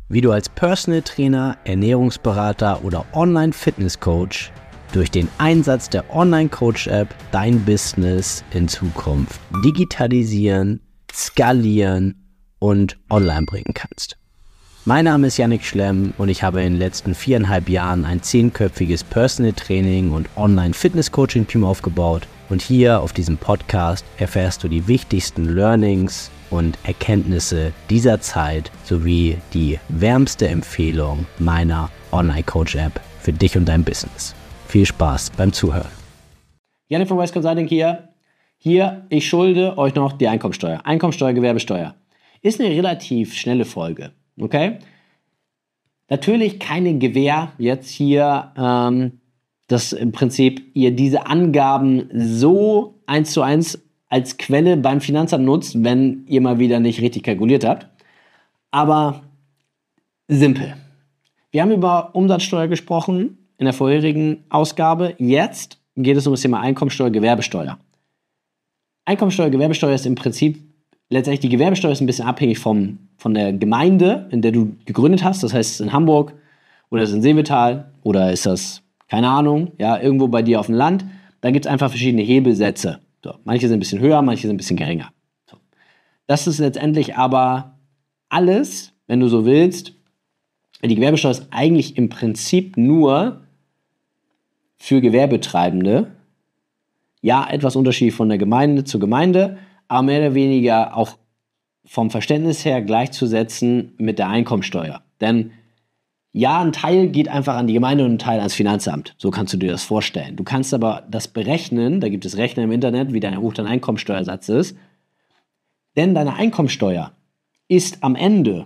wie du als Personal Trainer, Ernährungsberater oder Online-Fitness-Coach durch den Einsatz der Online-Coach-App dein Business in Zukunft digitalisieren, skalieren und online bringen kannst. Mein Name ist Yannick Schlemm und ich habe in den letzten 4,5 Jahren ein 10-köpfiges Personal Training und Online-Fitness-Coaching-Team aufgebaut. Und hier auf diesem Podcast erfährst du die wichtigsten Learnings und Erkenntnisse dieser Zeit sowie die wärmste Empfehlung meiner Online-Coach-App für dich und dein Business. Viel Spaß beim Zuhören. Yannick von Wise Consulting hier. Ich schulde euch noch die Einkommensteuer. Einkommensteuer, Gewerbesteuer. Ist eine relativ schnelle Folge, okay? Natürlich keine Gewähr jetzt hier, dass im Prinzip ihr diese Angaben so 1:1 als Quelle beim Finanzamt nutzt, wenn ihr mal wieder nicht richtig kalkuliert habt. Aber simpel. Wir haben über Umsatzsteuer gesprochen in der vorherigen Ausgabe. Jetzt geht es um das Thema Einkommensteuer, Gewerbesteuer. Einkommensteuer, Gewerbesteuer ist im Prinzip, letztendlich die Gewerbesteuer ist ein bisschen abhängig von der Gemeinde, in der du gegründet hast. Das heißt, in Hamburg oder ist es in Seevetal oder ist das, keine Ahnung, ja, irgendwo bei dir auf dem Land. Da gibt es einfach verschiedene Hebelsätze. So, manche sind ein bisschen höher, manche sind ein bisschen geringer. So. Das ist letztendlich aber alles, wenn du so willst. Die Gewerbesteuer ist eigentlich im Prinzip nur für Gewerbetreibende. Ja, etwas Unterschied von der Gemeinde zu Gemeinde, aber mehr oder weniger auch vom Verständnis her gleichzusetzen mit der Einkommensteuer. Denn ja, ein Teil geht einfach an die Gemeinde und ein Teil ans Finanzamt. So kannst du dir das vorstellen. Du kannst aber das berechnen, da gibt es Rechner im Internet, wie hoch dein Einkommensteuersatz ist. Denn deine Einkommensteuer ist am Ende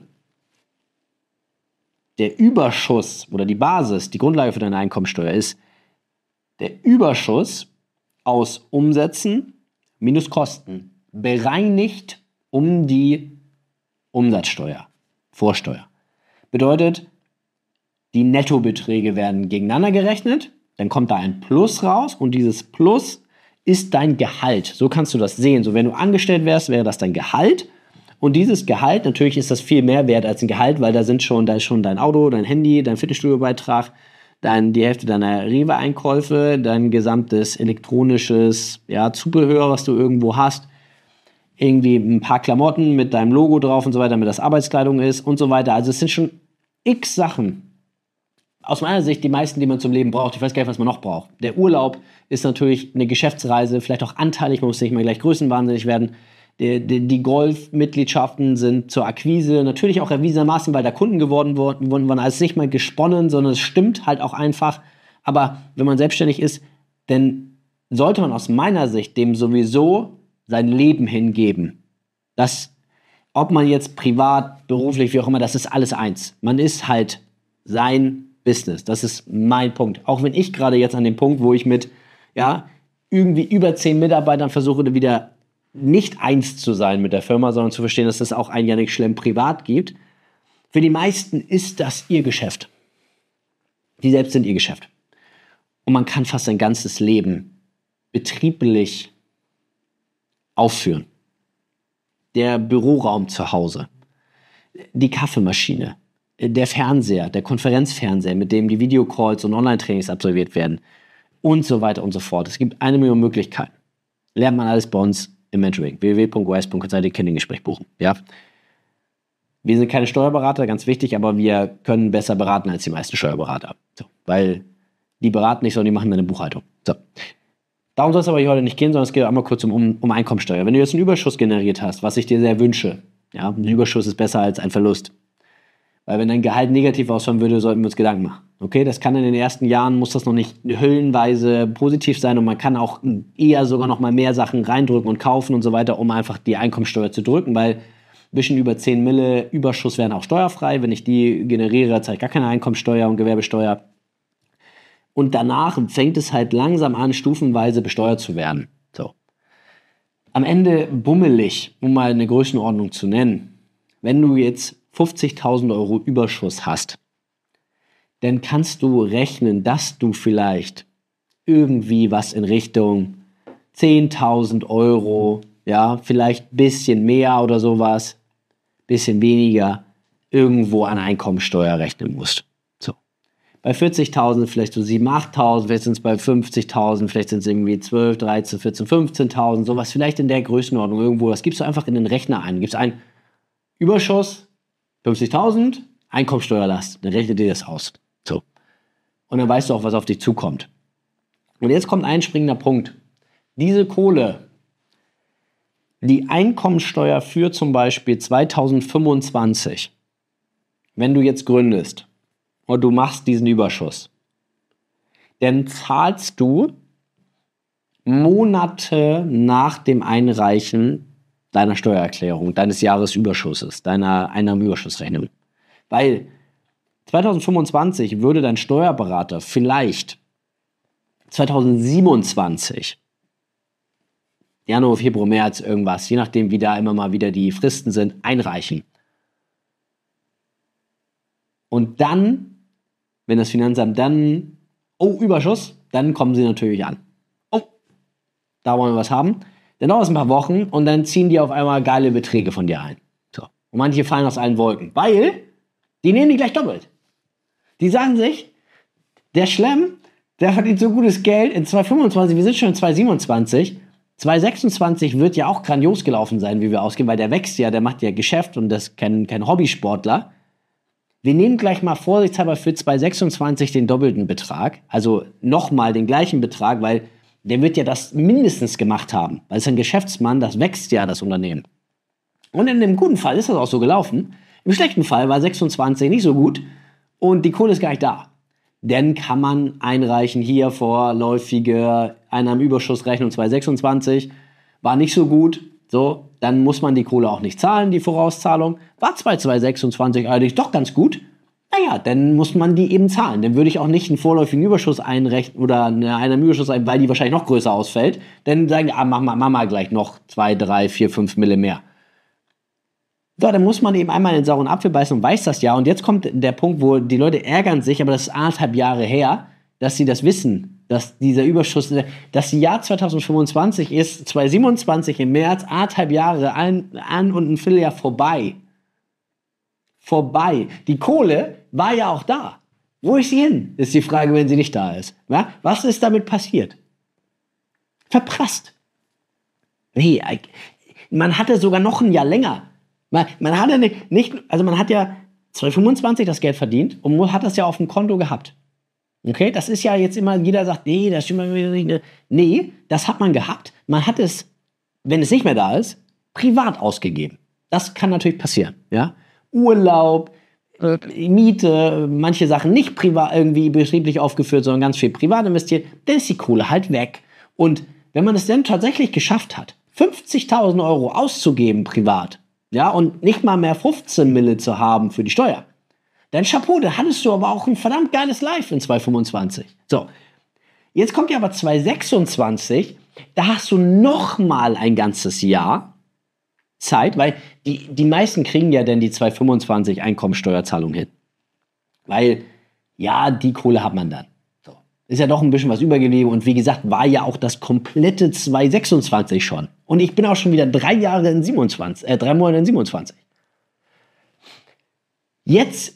der Überschuss oder die Basis, die Grundlage für deine Einkommensteuer ist der Überschuss aus Umsätzen minus Kosten, bereinigt um die Umsatzsteuer, Vorsteuer. Bedeutet, die Nettobeträge werden gegeneinander gerechnet, dann kommt da ein Plus raus und dieses Plus ist dein Gehalt. So kannst du das sehen. So, wenn du angestellt wärst, wäre das dein Gehalt. Und dieses Gehalt, natürlich ist das viel mehr wert als ein Gehalt, weil da ist schon dein Auto, dein Handy, dein Fitnessstudio-Beitrag, die Hälfte deiner Rewe-Einkäufe, dein gesamtes elektronisches Zubehör, was du irgendwo hast, irgendwie ein paar Klamotten mit deinem Logo drauf und so weiter, damit das Arbeitskleidung ist und so weiter. Also es sind schon x Sachen. Aus meiner Sicht die meisten, die man zum Leben braucht. Ich weiß gar nicht, was man noch braucht. Der Urlaub ist natürlich eine Geschäftsreise, vielleicht auch anteilig, man muss nicht mal gleich größenwahnsinnig werden. Die Golf-Mitgliedschaften sind zur Akquise, natürlich auch erwiesenermaßen, weil da Kunden geworden wurden, also nicht mal gesponnen, sondern es stimmt halt auch einfach. Aber wenn man selbstständig ist, dann sollte man aus meiner Sicht dem sowieso sein Leben hingeben. Das, ob man jetzt privat, beruflich, wie auch immer, das ist alles eins. Man ist halt sein Business. Das ist mein Punkt. Auch wenn ich gerade jetzt an dem Punkt, wo ich mit irgendwie über 10 Mitarbeitern versuche, wieder nicht eins zu sein mit der Firma, sondern zu verstehen, dass es auch ein Yannick Schlemm privat gibt. Für die meisten ist das ihr Geschäft. Die selbst sind ihr Geschäft. Und man kann fast sein ganzes Leben betrieblich aufführen. Der Büroraum zu Hause, die Kaffeemaschine, der Fernseher, der Konferenzfernseher, mit dem die Videocalls und Online-Trainings absolviert werden und so weiter und so fort. Es gibt 1 Million Möglichkeiten. Lernt man alles bei uns im Mentoring. www.wise.consulting, Kennenlerngespräch buchen. Ja? Wir sind keine Steuerberater, ganz wichtig, aber wir können besser beraten als die meisten Steuerberater. So, weil die beraten nicht, sondern die machen eine Buchhaltung. So. Darum soll es aber hier heute nicht gehen, sondern es geht einmal kurz um Einkommensteuer. Wenn du jetzt einen Überschuss generiert hast, was ich dir sehr wünsche, ein Überschuss ist besser als ein Verlust. Weil wenn dein Gehalt negativ ausfallen würde, sollten wir uns Gedanken machen. Okay, das kann in den ersten Jahren, muss das noch nicht hüllenweise positiv sein und man kann auch eher sogar noch mal mehr Sachen reindrücken und kaufen und so weiter, um einfach die Einkommensteuer zu drücken, weil bisschen über 10 Mille Überschuss wären auch steuerfrei. Wenn ich die generiere, zahle ich gar keine Einkommensteuer und Gewerbesteuer. Und danach fängt es halt langsam an, stufenweise besteuert zu werden. So. Am Ende bummelig, um mal eine Größenordnung zu nennen, wenn du jetzt 50.000 Euro Überschuss hast, dann kannst du rechnen, dass du vielleicht irgendwie was in Richtung 10.000 Euro, ja, vielleicht ein bisschen mehr oder sowas, bisschen weniger, irgendwo an Einkommensteuer rechnen musst. So. Bei 40.000 vielleicht so 7.000, 8.000, vielleicht sind es bei 50.000, vielleicht sind es irgendwie 12, 13, 14, 15.000, sowas vielleicht in der Größenordnung irgendwo. Das gibst du einfach in den Rechner ein. Du gibst einen Überschuss, 50.000, Einkommensteuerlast. Dann rechnet dir das aus. So. Und dann weißt du auch, was auf dich zukommt. Und jetzt kommt ein springender Punkt. Diese Kohle, die Einkommensteuer für zum Beispiel 2025, wenn du jetzt gründest und du machst diesen Überschuss, dann zahlst du Monate nach dem Einreichen deiner Steuererklärung, deines Jahresüberschusses, deiner Einnahmenüberschussrechnung. Weil 2025 würde dein Steuerberater vielleicht 2027, Januar, Februar, März, irgendwas, je nachdem, wie da immer mal wieder die Fristen sind, einreichen. Und dann, wenn das Finanzamt dann, Überschuss, dann kommen sie natürlich an. Da wollen wir was haben. Dann dauert es ein paar Wochen und dann ziehen die auf einmal geile Beträge von dir ein. So. Und manche fallen aus allen Wolken, weil die nehmen die gleich doppelt. Die sagen sich, der Schlemm, der verdient so gutes Geld in 2025, wir sind schon in 2027, 2026 wird ja auch grandios gelaufen sein, wie wir ausgehen, weil der wächst ja, der macht ja Geschäft und das ist kein Hobbysportler. Wir nehmen gleich mal vorsichtshalber für 2026 den doppelten Betrag, also nochmal den gleichen Betrag, weil der wird ja das mindestens gemacht haben, weil es ein Geschäftsmann, das wächst ja, das Unternehmen. Und in dem guten Fall ist das auch so gelaufen. Im schlechten Fall war 26 nicht so gut und die Kohle ist gar nicht da. Dann kann man einreichen, hier vorläufige Einnahmenüberschussrechnung 2026, war nicht so gut, so, dann muss man die Kohle auch nicht zahlen, die Vorauszahlung. War 2026 allerdings doch ganz gut, naja, dann muss man die eben zahlen. Dann würde ich auch nicht einen vorläufigen Überschuss einrechnen oder eine Einnahmenüberschuss ein, weil die wahrscheinlich noch größer ausfällt. Dann sagen die, mach mal gleich noch 2, 3, 4, 5 Mille mehr. So, dann muss man eben einmal in den sauren Apfel beißen und weiß das ja. Und jetzt kommt der Punkt, wo die Leute ärgern sich, aber das ist 1,5 Jahre her, dass sie das wissen, dass dieser Überschuss, das Jahr 2025 ist, 2027 im März, 1,5 Jahre, ein und ein Vierteljahr vorbei. Die Kohle war ja auch da. Wo ist sie hin, ist die Frage, wenn sie nicht da ist. Ja? Was ist damit passiert? Verprasst. Nee, man hatte sogar noch ein Jahr länger. Man hatte nicht, also man hat ja 2025 das Geld verdient und hat das ja auf dem Konto gehabt. Okay, das ist ja jetzt immer, jeder sagt, nee, das stimmt nicht. Nee, das hat man gehabt. Man hat es, wenn es nicht mehr da ist, privat ausgegeben. Das kann natürlich passieren, ja. Urlaub, Miete, manche Sachen nicht privat irgendwie betrieblich aufgeführt, sondern ganz viel privat investiert, dann ist die Kohle halt weg. Und wenn man es dann tatsächlich geschafft hat, 50.000 Euro auszugeben privat, ja, und nicht mal mehr 15 Mille zu haben für die Steuer, dann Chapeau, dann hattest du aber auch ein verdammt geiles Life in 2025. So, jetzt kommt ja aber 2026, da hast du noch mal ein ganzes Jahr Zeit, weil die meisten kriegen ja dann die 2025 Einkommensteuerzahlung hin. Weil, ja, die Kohle hat man dann. So. Ist ja doch ein bisschen was übergeblieben und wie gesagt, war ja auch das komplette 2026 schon. Und ich bin auch schon wieder 3 Monate in 27. Jetzt,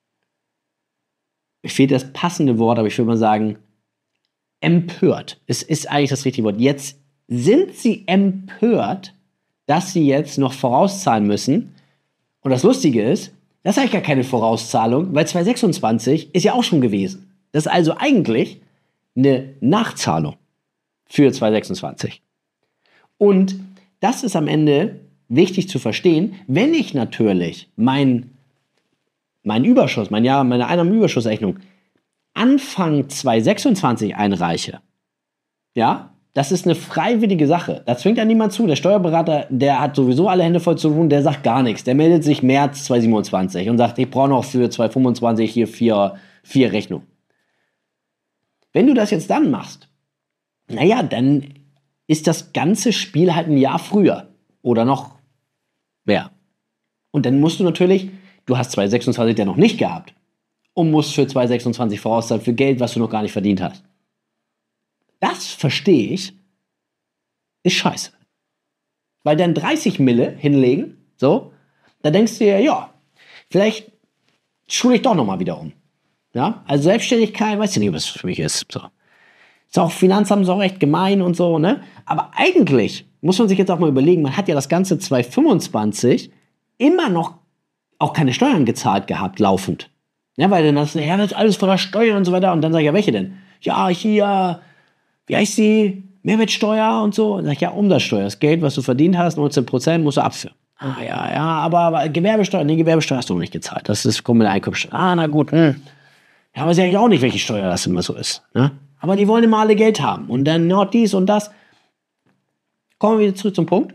mir fehlt das passende Wort, aber ich würde mal sagen, empört. Es ist eigentlich das richtige Wort. Jetzt sind sie empört, dass sie jetzt noch vorauszahlen müssen. Und das Lustige ist, das ist eigentlich gar keine Vorauszahlung, weil 2026 ist ja auch schon gewesen. Das ist also eigentlich eine Nachzahlung für 2026. Und das ist am Ende wichtig zu verstehen, wenn ich natürlich meinen Überschuss, meine Einnahmenüberschussrechnung Anfang 2026 einreiche, ja, das ist eine freiwillige Sache. Da zwingt ja niemand zu. Der Steuerberater, der hat sowieso alle Hände voll zu tun, der sagt gar nichts. Der meldet sich März 2027 und sagt, ich brauche noch für 2025 hier vier Rechnungen. Wenn du das jetzt dann machst, naja, dann ist das ganze Spiel halt ein Jahr früher oder noch mehr. Und dann musst du natürlich, du hast 2026 ja noch nicht gehabt und musst für 2026 vorauszahlen für Geld, was du noch gar nicht verdient hast. Das verstehe ich, ist scheiße. Weil dann 30 Mille hinlegen, so, da denkst du dir, ja, vielleicht schule ich doch nochmal wieder um. Ja, also Selbstständigkeit, weiß ich nicht, was für mich ist. So. Ist auch Finanzamt so recht gemein und so, ne? Aber eigentlich muss man sich jetzt auch mal überlegen, man hat ja das ganze 2025 immer noch auch keine Steuern gezahlt gehabt, laufend. Ja, weil dann das ist alles voller Steuern und so weiter. Und dann sage ich, ja, welche denn? Ja, hier, wie heißt die? Mehrwertsteuer und so. Und dann sage ich, ja, Umsatzsteuer, das Geld, was du verdient hast, 19% musst du abführen. Ah, ja, aber Gewerbesteuer, nee, Gewerbesteuer hast du noch nicht gezahlt. Das kommt mit der Einkommensteuer. Ah, na gut, Ja, weiß ich eigentlich auch nicht, welche Steuer das immer so ist. Ne? Aber die wollen immer alle Geld haben. Und dann noch dies und das. Kommen wir wieder zurück zum Punkt.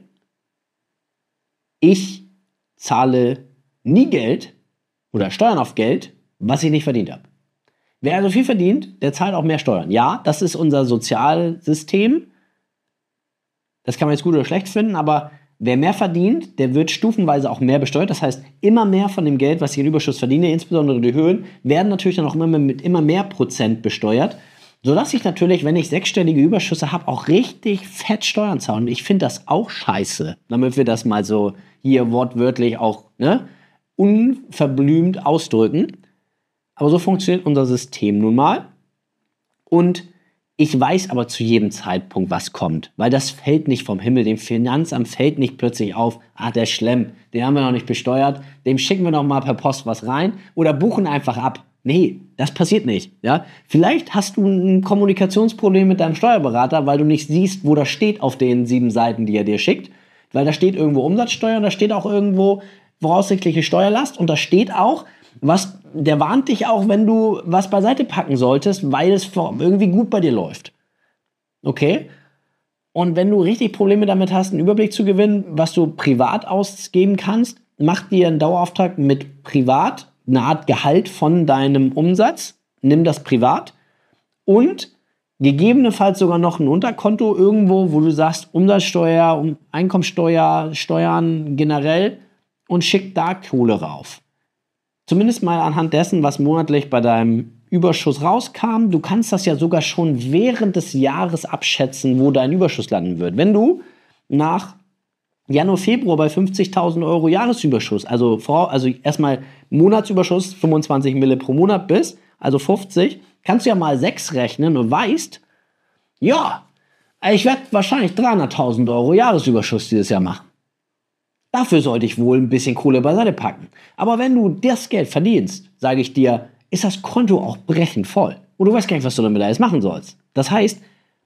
Ich zahle nie Geld oder Steuern auf Geld, was ich nicht verdient habe. Wer also viel verdient, der zahlt auch mehr Steuern. Ja, das ist unser Sozialsystem. Das kann man jetzt gut oder schlecht finden, aber wer mehr verdient, der wird stufenweise auch mehr besteuert. Das heißt, immer mehr von dem Geld, was ich in Überschuss verdiene, insbesondere die Höhen, werden natürlich dann auch immer mit immer mehr Prozent besteuert, sodass ich natürlich, wenn ich sechsstellige Überschüsse habe, auch richtig fett Steuern zahle. Und ich finde das auch scheiße, damit wir das mal so hier wortwörtlich auch unverblümt ausdrücken. Aber so funktioniert unser System nun mal. Und ich weiß aber zu jedem Zeitpunkt, was kommt. Weil das fällt nicht vom Himmel. Dem Finanzamt fällt nicht plötzlich auf, der ist schlimm, den haben wir noch nicht besteuert, dem schicken wir noch mal per Post was rein oder buchen einfach ab. Nee, das passiert nicht. Ja? Vielleicht hast du ein Kommunikationsproblem mit deinem Steuerberater, weil du nicht siehst, wo das steht auf den 7 Seiten, die er dir schickt. Weil da steht irgendwo Umsatzsteuer und da steht auch irgendwo voraussichtliche Steuerlast und da steht auch, der warnt dich auch, wenn du was beiseite packen solltest, weil es irgendwie gut bei dir läuft. Okay? Und wenn du richtig Probleme damit hast, einen Überblick zu gewinnen, was du privat ausgeben kannst, mach dir einen Dauerauftrag mit privat, eine Art Gehalt von deinem Umsatz, nimm das privat und gegebenenfalls sogar noch ein Unterkonto irgendwo, wo du sagst, Umsatzsteuer, Einkommensteuer, Steuern generell und schick da Kohle rauf. Zumindest mal anhand dessen, was monatlich bei deinem Überschuss rauskam. Du kannst das ja sogar schon während des Jahres abschätzen, wo dein Überschuss landen wird. Wenn du nach Januar, Februar bei 50.000 Euro Jahresüberschuss, also erstmal Monatsüberschuss 25 Mille pro Monat bist, also 50, kannst du ja mal 6 rechnen und weißt, ja, ich werde wahrscheinlich 300.000 Euro Jahresüberschuss dieses Jahr machen. Dafür sollte ich wohl ein bisschen Kohle beiseite packen. Aber wenn du das Geld verdienst, sage ich dir, ist das Konto auch brechend voll. Und du weißt gar nicht, was du damit alles machen sollst. Das heißt,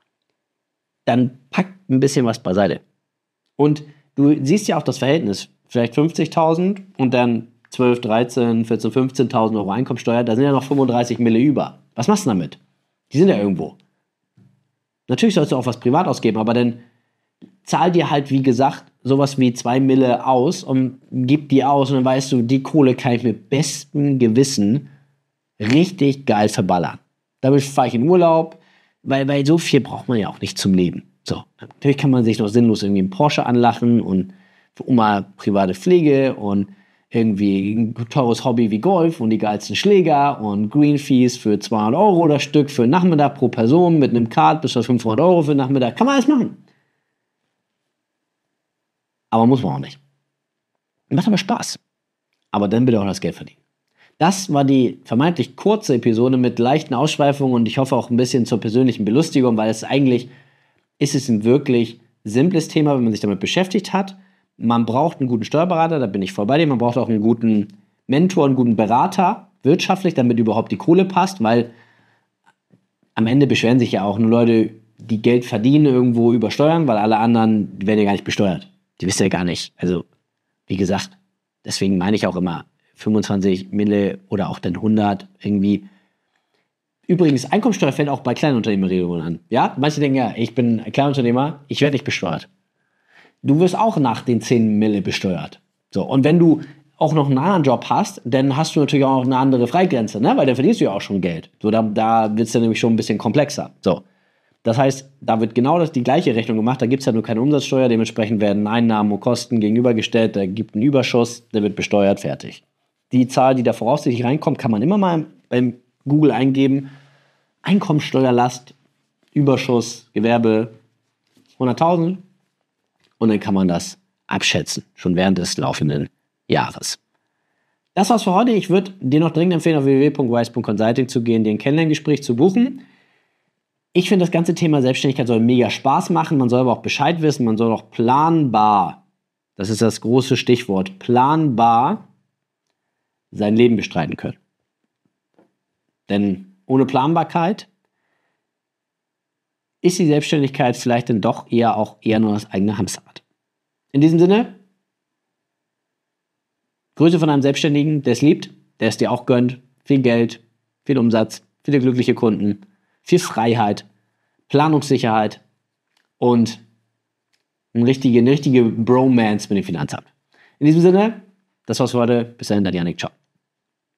dann pack ein bisschen was beiseite. Und du siehst ja auch das Verhältnis. Vielleicht 50.000 und dann 12, 13, 14, 15.000 Euro Einkommensteuer. Da sind ja noch 35 Mille über. Was machst du damit? Die sind ja irgendwo. Natürlich sollst du auch was privat ausgeben, aber dann zahl dir halt, wie gesagt, sowas wie 2 Mille aus und gib die aus und dann weißt du, die Kohle kann ich mit bestem Gewissen richtig geil verballern. Damit fahre ich in Urlaub, weil so viel braucht man ja auch nicht zum Leben. So, natürlich kann man sich noch sinnlos irgendwie einen Porsche anlachen und für Oma private Pflege und irgendwie ein teures Hobby wie Golf und die geilsten Schläger und Greenfees für 200 Euro das Stück für einen Nachmittag pro Person mit einem Card bis zu 500 Euro für einen Nachmittag. Kann man alles machen. Aber muss man auch nicht. Macht aber Spaß. Aber dann bitte auch das Geld verdienen. Das war die vermeintlich kurze Episode mit leichten Ausschweifungen und ich hoffe auch ein bisschen zur persönlichen Belustigung, weil es eigentlich ist es ein wirklich simples Thema, wenn man sich damit beschäftigt hat. Man braucht einen guten Steuerberater, da bin ich voll bei dir. Man braucht auch einen guten Mentor, einen guten Berater, wirtschaftlich, damit überhaupt die Kohle passt, weil am Ende beschweren sich ja auch nur Leute, die Geld verdienen, irgendwo über Steuern, weil alle anderen die werden ja gar nicht besteuert. Die wissen ja gar nicht. Also, wie gesagt, deswegen meine ich auch immer 25 Mille oder auch dann 100 irgendwie. Übrigens, Einkommensteuer fällt auch bei Kleinunternehmerregelungen an. Ja, manche denken ja, ich bin ein Kleinunternehmer, ich werde nicht besteuert. Du wirst auch nach den 10 Mille besteuert. So, und wenn du auch noch einen anderen Job hast, dann hast du natürlich auch eine andere Freigrenze, ne? Weil dann verdienst du ja auch schon Geld. So, da wird es dann nämlich schon ein bisschen komplexer. So. Das heißt, da wird genau die gleiche Rechnung gemacht, da gibt es ja nur keine Umsatzsteuer, dementsprechend werden Einnahmen und Kosten gegenübergestellt, da gibt einen Überschuss, der wird besteuert, fertig. Die Zahl, die da voraussichtlich reinkommt, kann man immer mal beim Google eingeben, Einkommensteuerlast, Überschuss, Gewerbe, 100.000 und dann kann man das abschätzen, schon während des laufenden Jahres. Das war's für heute. Ich würde dir noch dringend empfehlen, auf www.wise.consulting zu gehen, dir ein Kennenlerngespräch zu buchen. Ich finde, das ganze Thema Selbstständigkeit soll mega Spaß machen. Man soll aber auch Bescheid wissen. Man soll auch planbar, das ist das große Stichwort, planbar sein Leben bestreiten können. Denn ohne Planbarkeit ist die Selbstständigkeit vielleicht dann doch eher nur das eigene Hamsterrad. In diesem Sinne, Grüße von einem Selbstständigen, der es liebt, der es dir auch gönnt. Viel Geld, viel Umsatz, viele glückliche Kunden, viel Freiheit, Planungssicherheit und eine richtige Bromance mit dem Finanzamt. In diesem Sinne, das war's für heute. Bis dahin, dein Janik. Ciao.